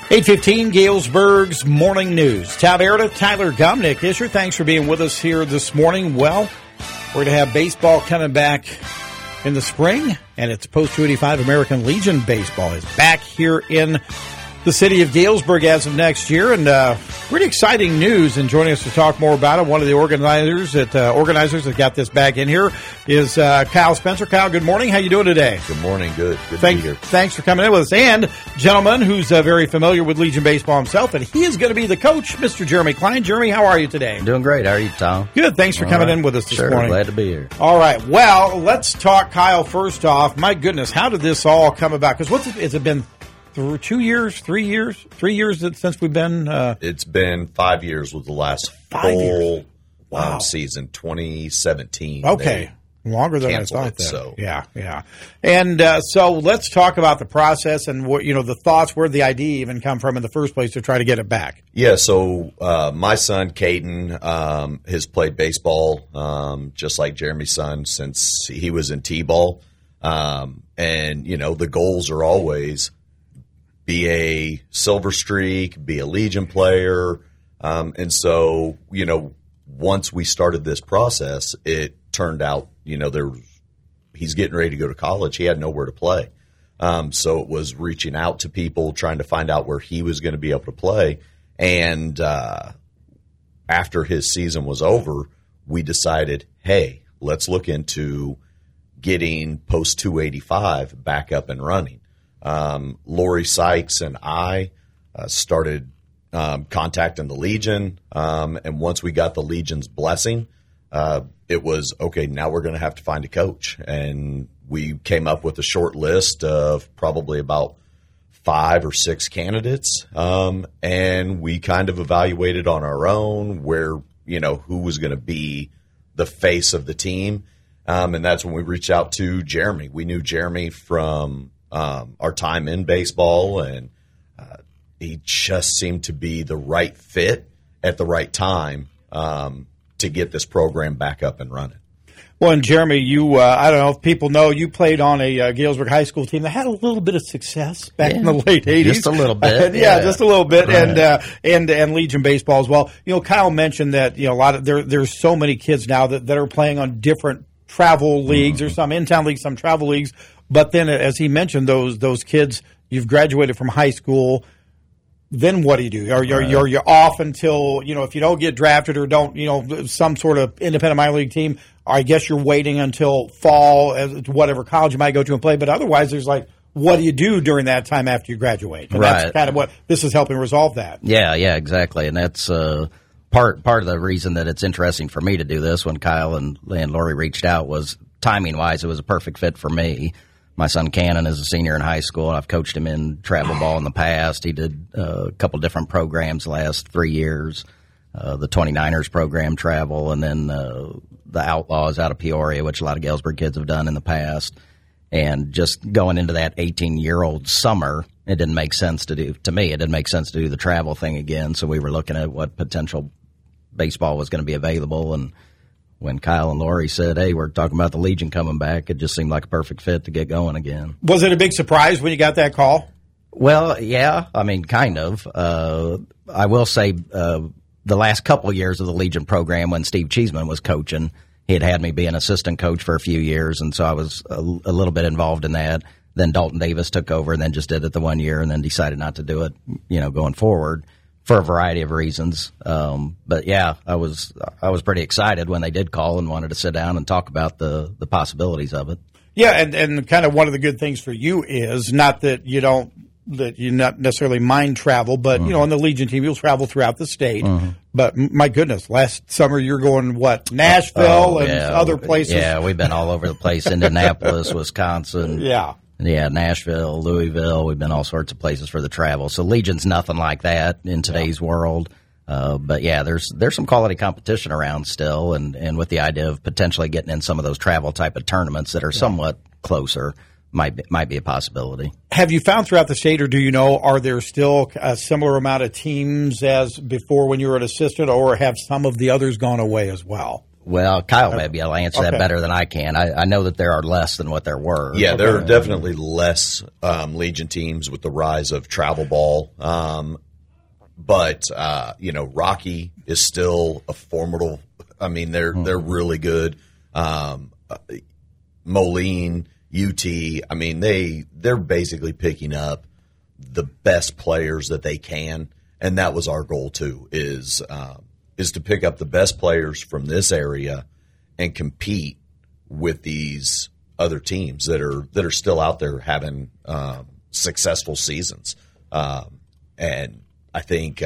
8:15, Galesburg's Morning News. Tab Meredith, Tyler Gumnick. Isher, thanks for being with us here this morning. Well, we're going to have baseball coming back in the spring, and it's post-285 American Legion baseball is back here in the city of Galesburg as of next year, and pretty exciting news. And joining us to talk more about it, one of the organizers that got this back in here is Kyle Spencer. Kyle, good morning. How you doing today? Good morning. Good to be here. Thanks for coming in with us. And gentleman who's very familiar with Legion baseball himself, and he is going to be the coach, Mr. Jeremy Klein. Jeremy, how are you today? Doing great. How are you, Tom? Good. Thanks for coming in with us this morning. Glad to be here. All right. Well, let's talk, Kyle, first off. My goodness, how did this all come about? Because has it been 2 years, 3 years? 3 years since we've been? It's been 5 years with the last full season, 2017. Okay. Longer than I thought. So. Yeah. And so let's talk about the process and what the thoughts, where the idea even come from in the first place to try to get it back. Yeah, so my son, Caden, has played baseball just like Jeremy's son since he was in T-ball. And, the goals are always be a Silver Streak, be a Legion player. And so, once we started this process, it turned out, he's getting ready to go to college. He had nowhere to play. So it was reaching out to people, trying to find out where he was going to be able to play. And after his season was over, we decided, hey, let's look into getting post 285 back up and running. Lori Sykes and I started contacting the Legion, and once we got the Legion's blessing, it was, okay, now we're going to have to find a coach. And we came up with a short list of probably about 5 or 6 candidates, and we kind of evaluated on our own where, who was going to be the face of the team. And that's when we reached out to Jeremy. We knew Jeremy from our time in baseball, and he just seemed to be the right fit at the right time to get this program back up and running. Well, and Jeremy, you, I don't know if people know, you played on a Galesburg High School team that had a little bit of success back in the late 80s. Just a little bit. Just a little bit. Right. And Legion baseball as well. Kyle mentioned that, a lot of, there's so many kids now that are playing on different travel leagues, or some in-town leagues, some travel leagues. But then, as he mentioned, those kids, you've graduated from high school. Then what do you do? Are you off until, if you don't get drafted or don't, some sort of independent minor league team, I guess you're waiting until fall, as whatever college you might go to and play. But otherwise, there's what do you do during that time after you graduate? And that's kind of what this is helping resolve that. Yeah, exactly. And that's part of the reason that it's interesting for me to do this. When Kyle and Lori reached out, was timing-wise, it was a perfect fit for me. My son Cannon is a senior in high school, and I've coached him in travel ball in the past. He did a couple different programs the last 3 years, the 29ers program travel, and then the Outlaws out of Peoria, which a lot of Galesburg kids have done in the past. And just going into that 18-year-old summer, it didn't make sense to do, to me, it didn't make sense to do the travel thing again. So we were looking at what potential baseball was going to be available, and when Kyle and Lori said, hey, we're talking about the Legion coming back, it just seemed like a perfect fit to get going again. Was it a big surprise when you got that call? Well, yeah, kind of. I will say the last couple of years of the Legion program, when Steve Cheeseman was coaching, he had me be an assistant coach for a few years, and so I was a little bit involved in that. Then Dalton Davis took over and then just did it the 1 year and then decided not to do it, going forward, for a variety of reasons. But yeah, I was pretty excited when they did call and wanted to sit down and talk about the possibilities of it. Yeah, and kind of one of the good things for you is not that you not necessarily mind travel, but on the Legion team you'll travel throughout the state. But my goodness, last summer you're going Nashville and other places. Yeah, we've been all over the place. Indianapolis, Wisconsin. Yeah, Nashville, Louisville. We've been all sorts of places for the travel. So Legion's nothing like that in today's world. But yeah, there's some quality competition around still, and with the idea of potentially getting in some of those travel type of tournaments that are somewhat closer might be a possibility. Have you found throughout the state, or do you know, are there still a similar amount of teams as before when you were an assistant, or have some of the others gone away as well? Well, Kyle maybe will answer that Okay. better than I can. I know that there are less than what there were. Yeah, there are definitely less Legion teams with the rise of travel ball. But Rocky is still a formidable. I mean, they're really good. Moline, UT. I mean, they're basically picking up the best players that they can, and that was our goal too. Is to pick up the best players from this area and compete with these other teams that are still out there having successful seasons. And I think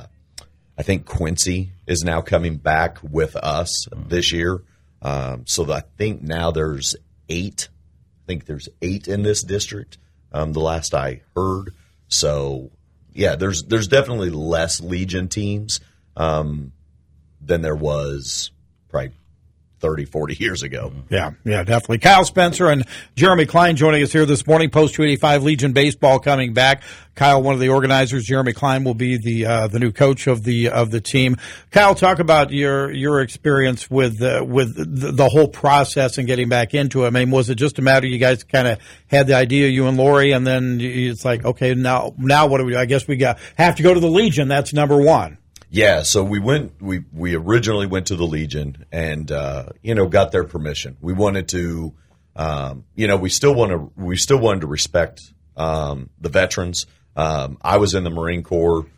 Quincy is now coming back with us this year. So I think now there's 8. I think there's 8 in this district. The last I heard. So yeah, there's definitely less Legion teams than there was probably 30, 40 years ago. Yeah, definitely. Kyle Spencer and Jeremy Klein joining us here this morning. Post 285 Legion baseball coming back. Kyle, one of the organizers. Jeremy Klein will be the new coach of the team. Kyle, talk about your experience with the whole process and getting back into it. I mean, was it just a matter you guys kind of had the idea, you and Lori, and then it's like, okay, now what do we do? I guess have to go to the Legion. That's number one. Yeah, so we originally went to the Legion and got their permission. We wanted to we still wanted to respect the veterans. I was in the Marine Corps,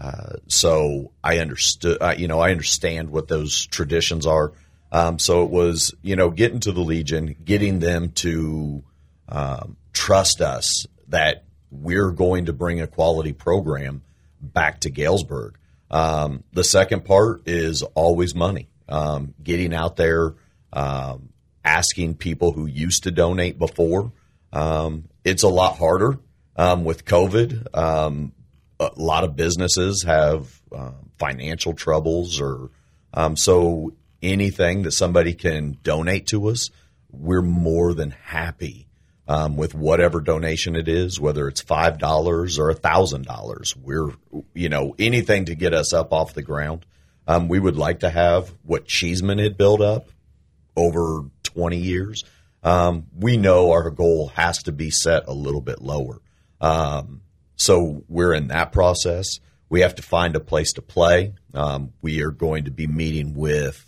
so I understood I understand what those traditions are. So it was, getting to the Legion, getting them to trust us that we're going to bring a quality program back to Galesburg. The second part is always money. Getting out there, asking people who used to donate before. It's a lot harder with COVID. A lot of businesses have financial troubles, or so anything that somebody can donate to us, we're more than happy. With whatever donation it is, whether it's $5 or $1,000, we're, anything to get us up off the ground. We would like to have what Cheeseman had built up over 20 years. We know our goal has to be set a little bit lower. So we're in that process. We have to find a place to play. We are going to be meeting with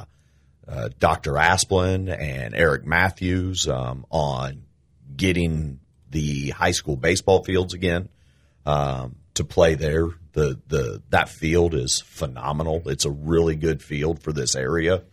Dr. Asplin and Eric Matthews on getting the high school baseball fields again to play there. That field is phenomenal. It's a really good field for this area.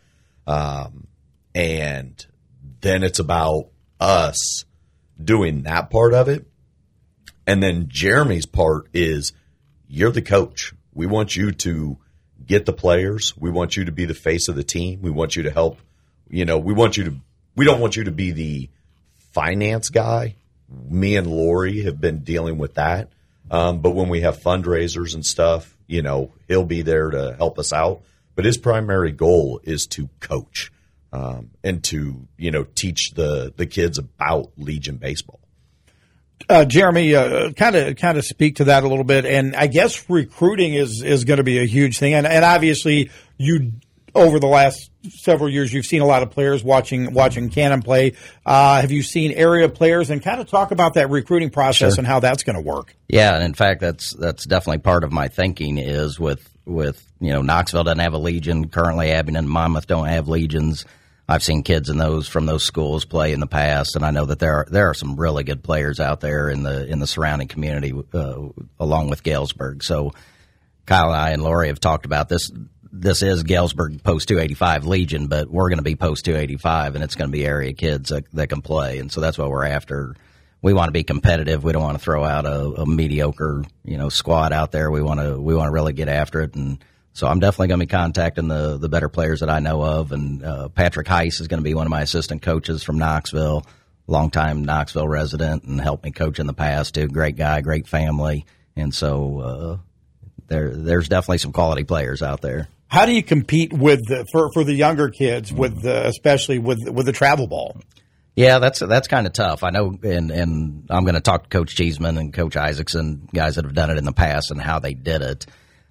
And then it's about us doing that part of it. And then Jeremy's part is, you're the coach. We want you to get the players. We want you to be the face of the team. We want you to help. We don't want you to be the finance guy. Me and Lori have been dealing with that. But when we have fundraisers and stuff, he'll be there to help us out. But his primary goal is to coach and to, teach the kids about Legion baseball. Jeremy, kind of speak to that a little bit. And I guess recruiting is going to be a huge thing. And obviously you, over the last several years, you've seen a lot of players watching Cannon play. Have you seen area players, and kind of talk about that recruiting process? Sure. And how that's going to work? Yeah, and in fact, that's definitely part of my thinking is with Knoxville doesn't have a Legion currently. Abingdon and Monmouth don't have Legions. I've seen kids from those schools play in the past, and I know that there are some really good players out there in the surrounding community, along with Galesburg. So Kyle and I and Lori have talked about this. This is Galesburg Post 285 Legion, but we're going to be Post 285, and it's going to be area kids that can play, and so that's what we're after. We want to be competitive. We don't want to throw out a mediocre squad out there. We want to really get after it, and so I'm definitely going to be contacting the better players that I know of, and Patrick Heiss is going to be one of my assistant coaches from Knoxville, longtime Knoxville resident, and helped me coach in the past too. Great guy, great family, and so there's definitely some quality players out there. How do you compete with for the younger kids especially with the travel ball? Yeah, that's kind of tough. I know, and I'm going to talk to Coach Cheeseman and Coach Isaacson, guys that have done it in the past, and how they did it.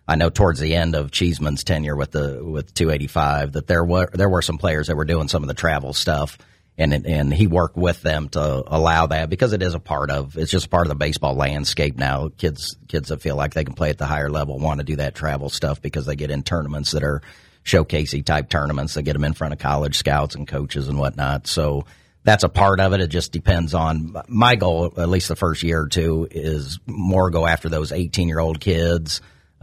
I know towards the end of Cheeseman's tenure with 285 that there were some players that were doing some of the travel stuff, and he worked with them to allow that because it's just part of the baseball landscape now. Kids that feel like they can play at the higher level want to do that travel stuff because they get in tournaments that are showcasey type tournaments. They get them in front of college scouts and coaches and whatnot. So that's a part of it. It just depends on my goal, at least the first year or two, is more go after those 18-year-old kids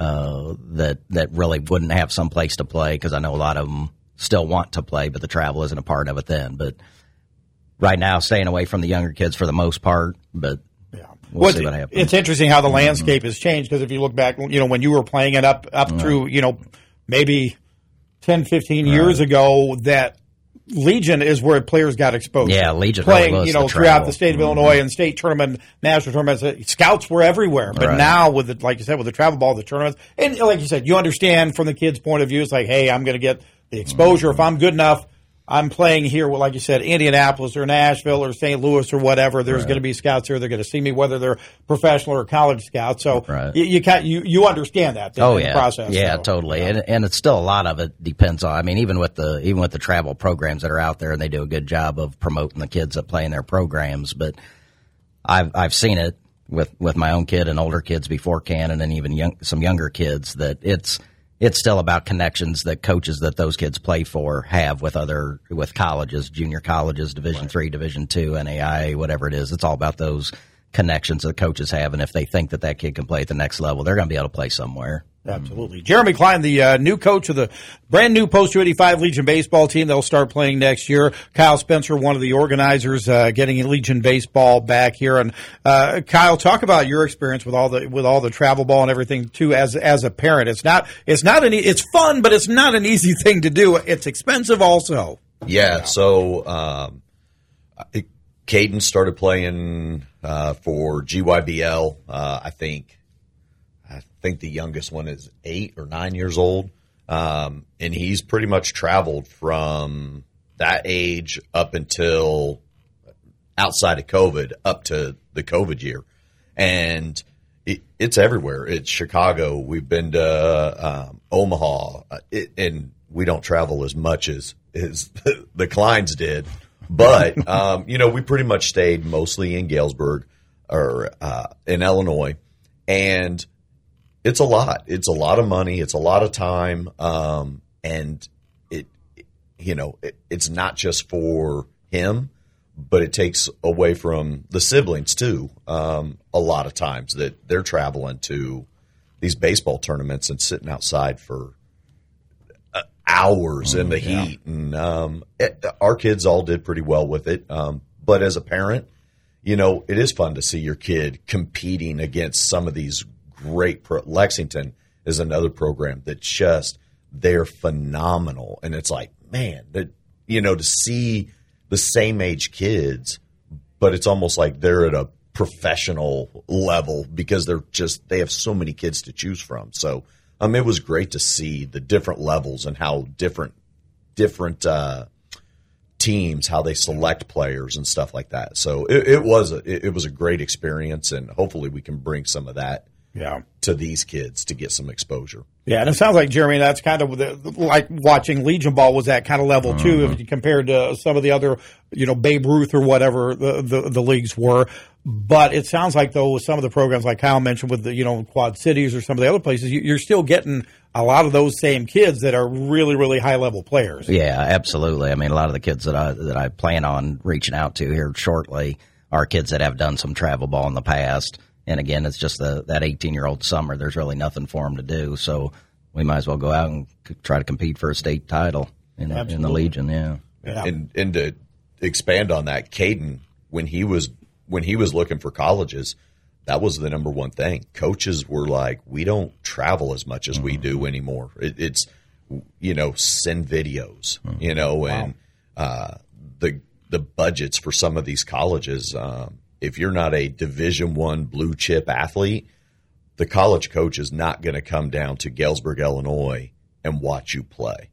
that really wouldn't have some place to play, because I know a lot of them still want to play, but the travel isn't a part of it then. But right now, staying away from the younger kids for the most part, but we'll see what happens. It's interesting how the landscape has changed, because if you look back, when you were playing it up through, maybe 10, 15 years ago, that Legion is where players got exposed. Yeah, Legion playing, really was throughout the state of Illinois and state tournament, national tournaments. Scouts were everywhere, but now like you said, with the travel ball, the tournaments, and like you said, you understand from the kids' point of view, it's like, hey, I'm going to get the exposure if I'm good enough. I'm playing here, like you said, Indianapolis or Nashville or St. Louis or whatever. There's going to be scouts here. They're going to see me, whether they're professional or college scouts. So you understand that. Process. Yeah, totally. And it's still a lot of it depends on. I mean, even with the travel programs that are out there, and they do a good job of promoting the kids that play in their programs. But I've seen it with my own kid and older kids before Cannon, and even some younger kids, that it's still about connections that coaches that those kids play for have with colleges, junior colleges, Division III, Division II, NAIA, whatever it is. It's all about those connections that coaches have, and if they think that kid can play at the next level, they're going to be able to play somewhere. Absolutely. Jeremy Klein, the new coach of the brand new Post-285 Legion baseball team. They'll start playing next year. Kyle Spencer, one of the organizers, getting Legion baseball back here. And Kyle, talk about your experience with all the travel ball and everything too. As a parent, it's fun, but it's not an easy thing to do. It's expensive also. Yeah. So Caden started playing for GYBL. I think the youngest one is 8 or 9 years old. And he's pretty much traveled from that age up until outside of COVID, up to the COVID year. And it's everywhere. It's Chicago. We've been to Omaha. And we don't travel as much as the Kleins did. But, we pretty much stayed mostly in Galesburg or in Illinois. And it's a lot. It's a lot of money. It's a lot of time. And it's not just for him, but it takes away from the siblings too. A lot of times that they're traveling to these baseball tournaments and sitting outside for hours in the heat. And our kids all did pretty well with it. But as a parent, it is fun to see your kid competing against some of these great Lexington is another program that they're phenomenal, and it's like, man, that to see the same age kids, but it's almost like they're at a professional level because they have so many kids to choose from. So it was great to see the different levels and how different teams, how they select players and stuff like that. So it was a great experience, and hopefully we can bring some of that to these kids to get some exposure. Yeah, and it sounds like, Jeremy, that's kind of like watching Legion ball was that kind of level too, if you compared to some of the other, Babe Ruth or whatever the leagues were. But it sounds like, though, with some of the programs like Kyle mentioned with the, Quad Cities or some of the other places, you're still getting a lot of those same kids that are really, really high level players. Yeah, absolutely. I mean, a lot of the kids that I plan on reaching out to here shortly are kids that have done some travel ball in the past. And again, it's just that 18-year-old summer. There's really nothing for them to do, so we might as well go out and try to compete for a state title in the Legion. Yeah. And to expand on that, Caden, when he was looking for colleges, that was the number one thing. Coaches were like, we don't travel as much as we do anymore. It's send videos, and the budgets for some of these colleges. If you're not a Division I blue chip athlete, the college coach is not going to come down to Galesburg, Illinois, and watch you play,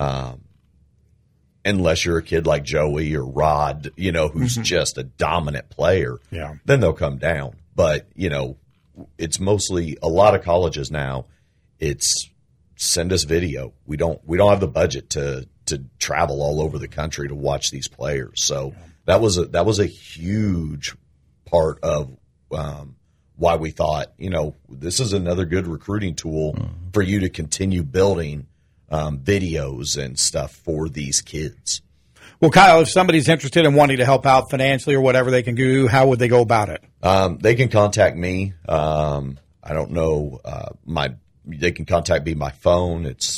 unless you're a kid like Joey or Rod, who's just a dominant player. Yeah. Then they'll come down. But it's mostly a lot of colleges now. it's send us video. We don't have the budget to travel all over the country to watch these players. So that was a huge part of why we thought, this is another good recruiting tool for you to continue building videos and stuff for these kids. Well, Kyle, if somebody's interested in wanting to help out financially or whatever they can do, how would they go about it? They can contact me. I don't know. They can contact me by phone. It's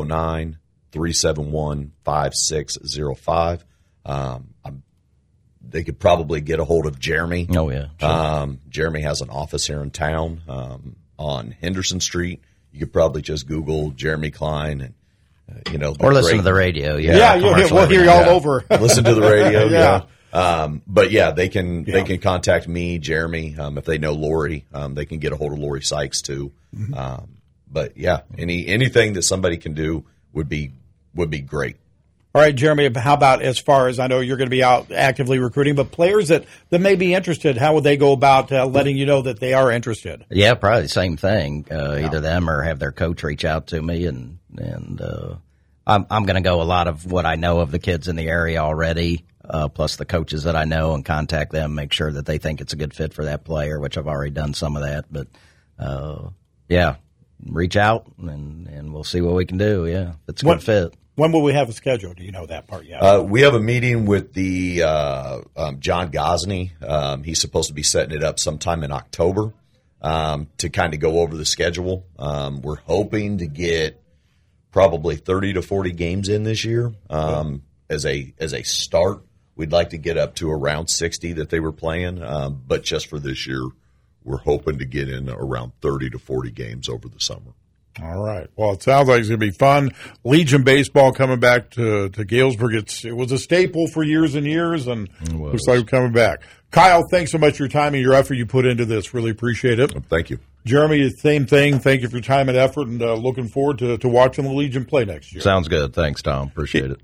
309-371-5605. They could probably get a hold of Jeremy. Oh, yeah. Sure. Jeremy has an office here in town on Henderson Street. You could probably just Google Jeremy Klein and, or listen to the radio. We'll hear you all over. Listen to the radio. Yeah. But yeah, they can contact me, Jeremy. If they know Lori, they can get a hold of Lori Sykes too. But yeah, anything that somebody can do would be great. All right, Jeremy, how about as far as I know you're going to be out actively recruiting, but players that may be interested, how would they go about letting you know that they are interested? Yeah, probably the same thing. Either them or have their coach reach out to me, and I'm going to go a lot of what I know of the kids in the area already, plus the coaches that I know, and contact them, make sure that they think it's a good fit for that player, which I've already done some of that. But, yeah, reach out, and we'll see what we can do, yeah, if it's a good fit. When will we have a schedule? Do you know that part yet? We have a meeting with the John Gosney. He's supposed to be setting it up sometime in October to kind of go over the schedule. We're hoping to get probably 30 to 40 games in this year. As a start, we'd like to get up to around 60 that they were playing. But just for this year, we're hoping to get in around 30 to 40 games over the summer. All right. Well, it sounds like it's going to be fun. Legion baseball coming back to Galesburg. It was a staple for years and years, and looks like we're coming back. Kyle, thanks so much for your time and your effort you put into this. Really appreciate it. Thank you. Jeremy, same thing. Thank you for your time and effort, and looking forward to watching the Legion play next year. Sounds good. Thanks, Tom. Appreciate it.